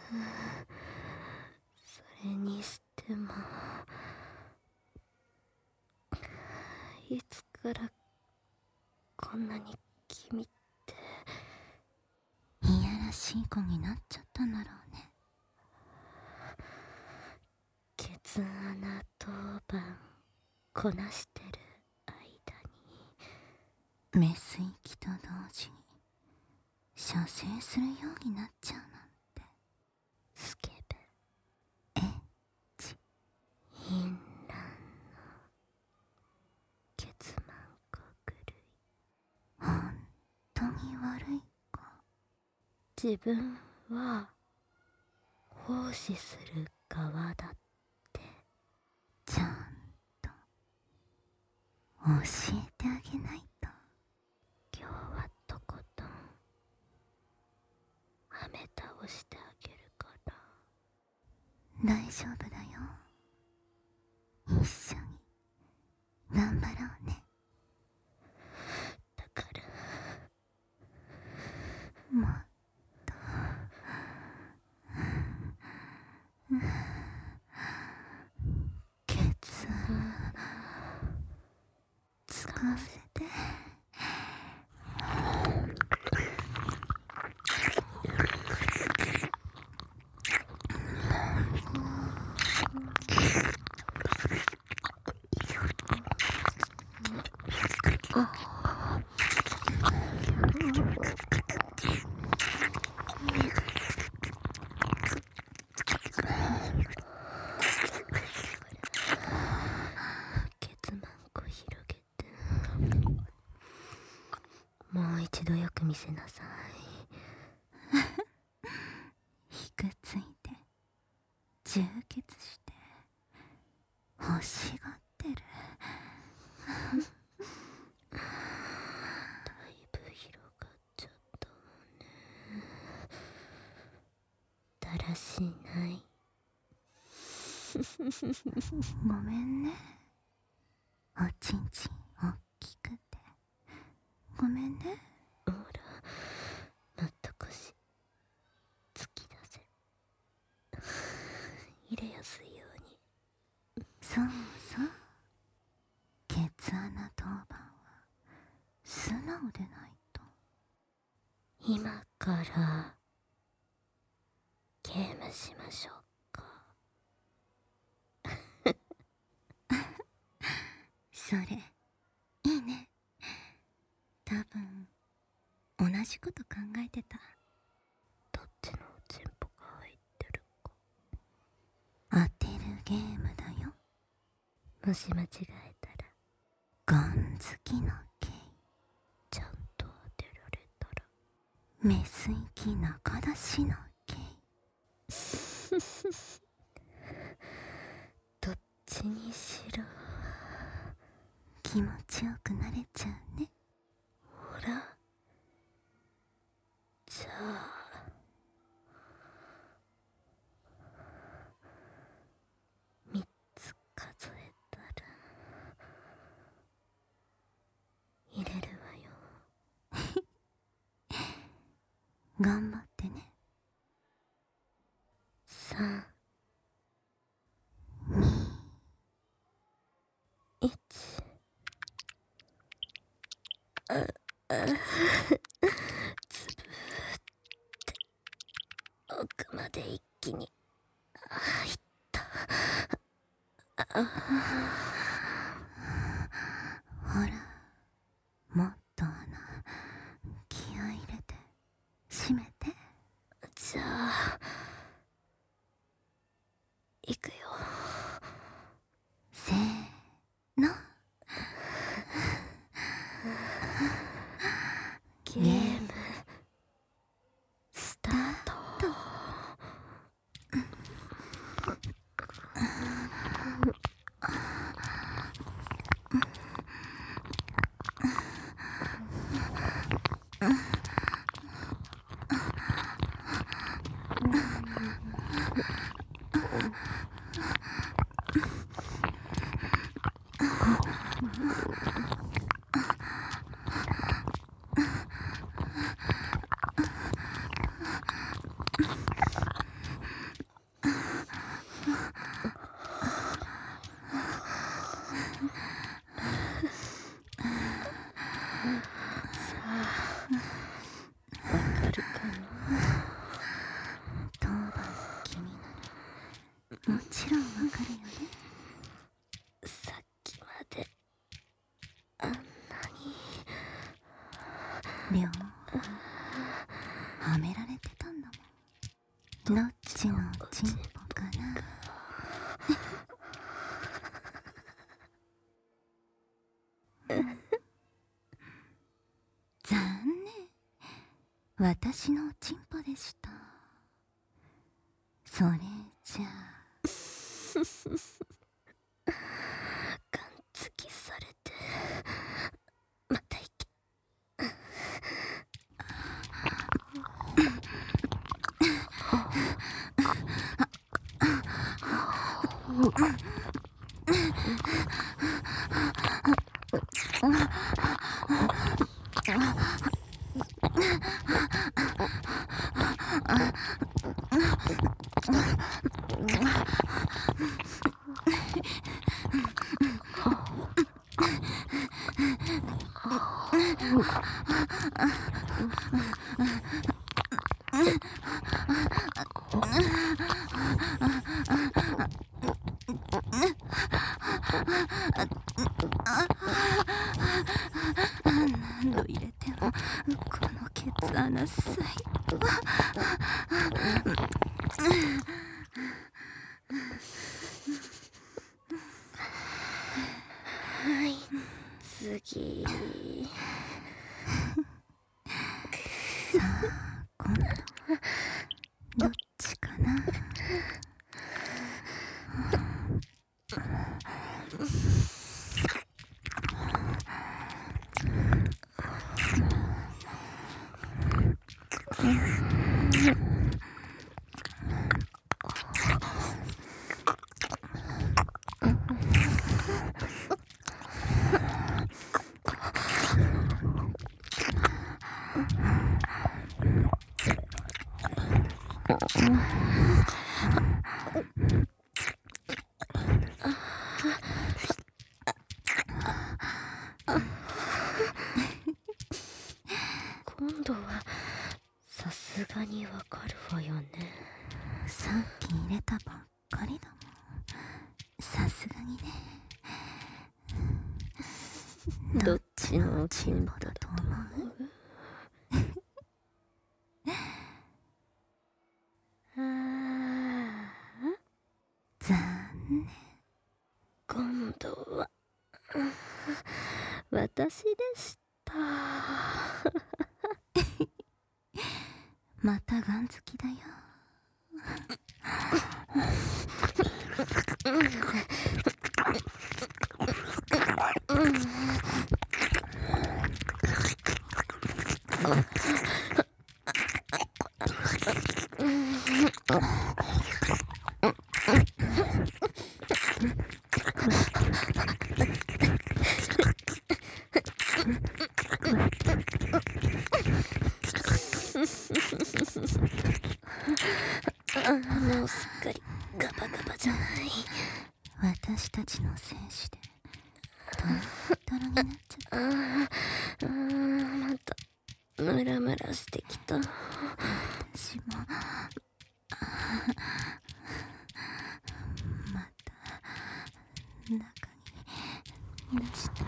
それにしても、いつからこんなに君っていやらしい子になっちゃったんだろうね。 ケツ穴当番こなしてる間にメス息と同時に射精するようになっちゃうなんて。 スケベエッチ淫乱のケツマンコ狂い。 本当に悪い子。 自分は奉仕する側だってちゃんと教えてあげないと。 今日はとことんはめ倒してあげるから。 大丈夫だよ。一緒に頑張ろうね。 だからもっとケツ使わせて。 ケツマンコ広げて、もう一度よく見せなさい。 ひくついて充血して欲しがってる。 だいぶ広がっちゃったわね。だらしない。 ごめんね。おちんちんおっきくてごめんね。 ほら、もっと腰突き出せ。入れやすいように。 そうそう。ケツ穴当番は素直でないと。 今からゲームしましょうか。 それいいね。多分同じこと考えてた。 どっちのチンポが入ってるか当てるゲームだよ。 もし間違えたらガン好きのケイ。 ちゃんと当てられたらメス息中出しのケイ。 どっちにしろ気持ちよくなれちゃうね。 ほら、じゃあ3つ数えたら入れるわよ。 頑張ってね。 3、 2、 1。つぶって奥まで一気に入った。 ほら、もっと穴気合い入れて閉めて。 じゃあ行くよ。 せーの。 ゲームスタート。 られてたんだもん。どっちのチンポかな。残念、私のチンポでした。それじゃあガンつきされてまた息何度入れてもこのケツ穴最高。 はい、次。 さあ今度はどっちかな。 今度はさすがにわかるわよね。 さっき入れたばっかりだもん。さすがにね。 どっちのチンポだとと思う？残念。 今度は私でした。 またガンつきだよ。 もうすっかりガバガバじゃない。 私たちの戦士でトロトロになっちゃった。 またムラムラしてきた。 私もまた中に出したい。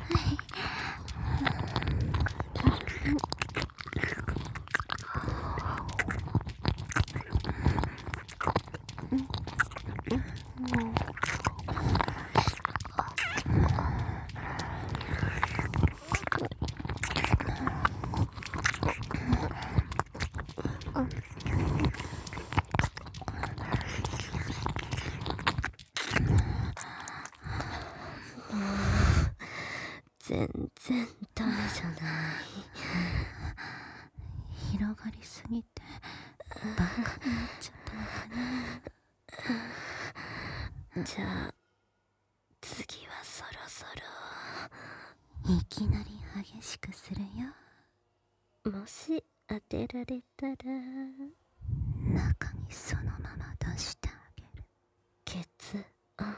全然ダメじゃない。 広がりすぎてバカになっちゃったのかな。 じゃあ次はそろそいきなり激しくするよ。 ろ、もし当てられたら中にそのまま出してあげる。 ケツ穴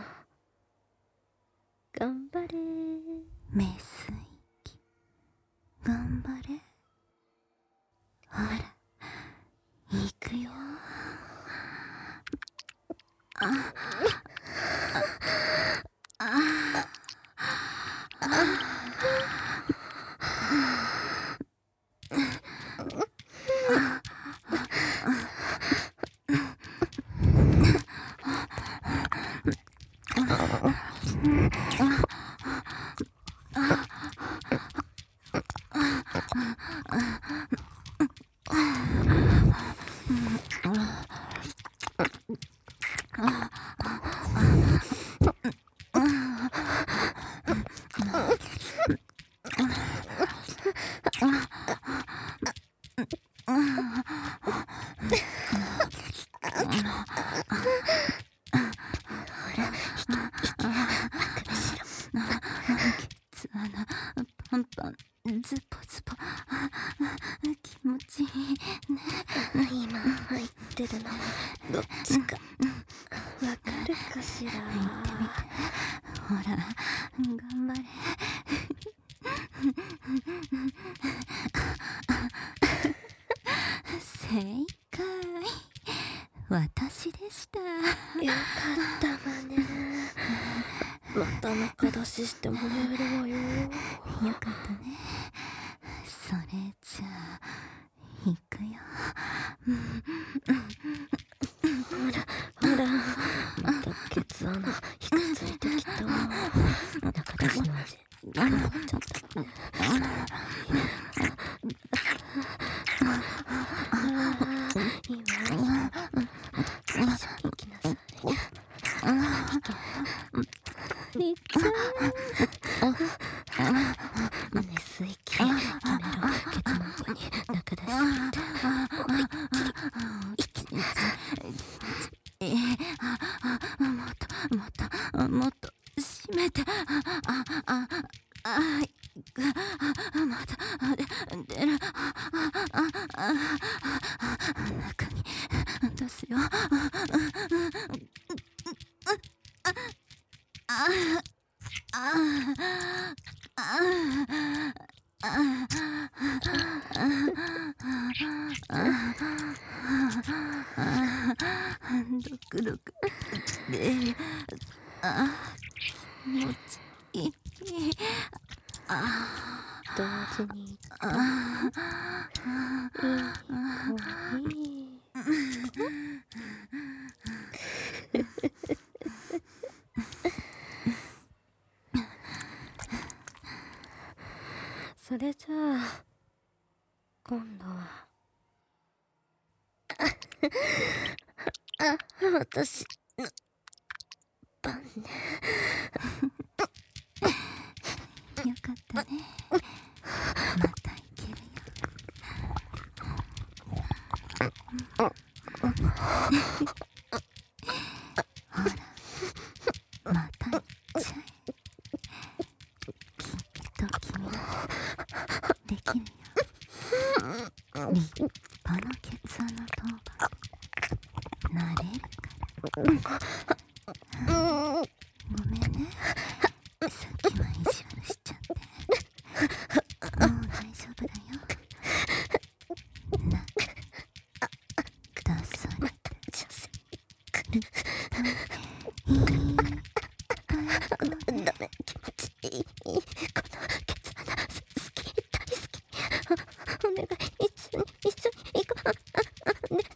頑張れ。 メス息頑張れ。ほら行くよ。 ケツ穴パンパンズポズポ気持ちいいね。 今入ってるのはどっちかわかるかしら。 入ってみて。ほら頑張れ。正解。私でした。 よかったわね。また中出ししてもらえるわよ。 よかったね。それじゃあ行くよ。 ほらまたケツ穴ひくついてきたわ。中出しの味変わっちゃったね。いいわ。最初に行きなさい。いっちゃう。熱い息やめろ。ケツの奥に中出し入れて思いっきりもっと閉めて。まだ出る。中に出すよ。ドクドクで気持ちいい。 同時にいい子にそれじゃあ今度は私の番ね。 よかったね。またいけるよ。ほらまたいっちゃえ。きっと君もできるよ。立派なケツ穴当番なれるから。ごめんね、さっきは意地悪しちゃって。もう大丈夫だよ。出されてくるといいダメ、気持ちいい。このケツ穴好き、大好き。お願い、一緒に行こう。ね、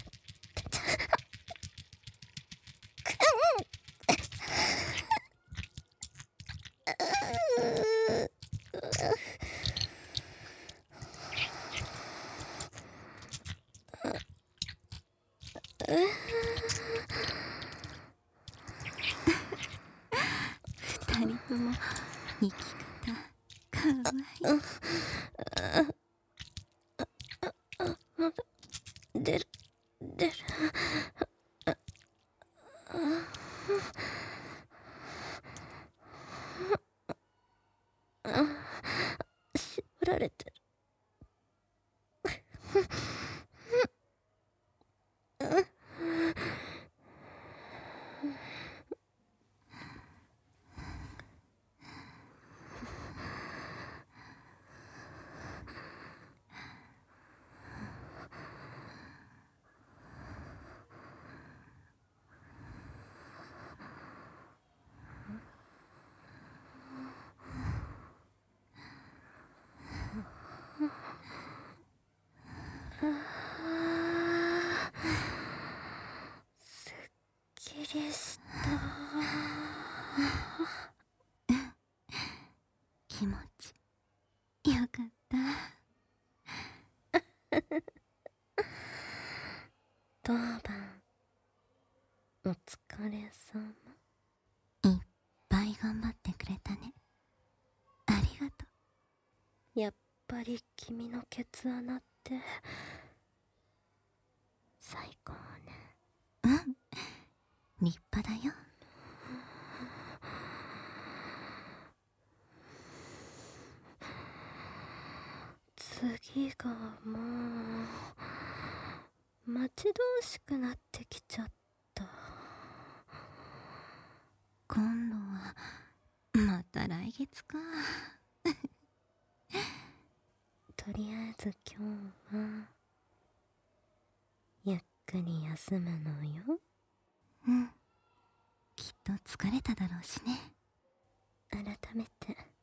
二人とも生き方かわいい。 出る。縛られてる。すっきりした。 気持ちよかった。 当番お疲れ様。 いっぱい頑張ってくれたね。ありがとやっぱり君のケツ穴って立派だよ。 次がもう待ち遠しくなってきちゃった。 今度はまた来月か。 とりあえず今日はゆっくり休むのよ。 うん、きっと疲れただろうしね。 改めて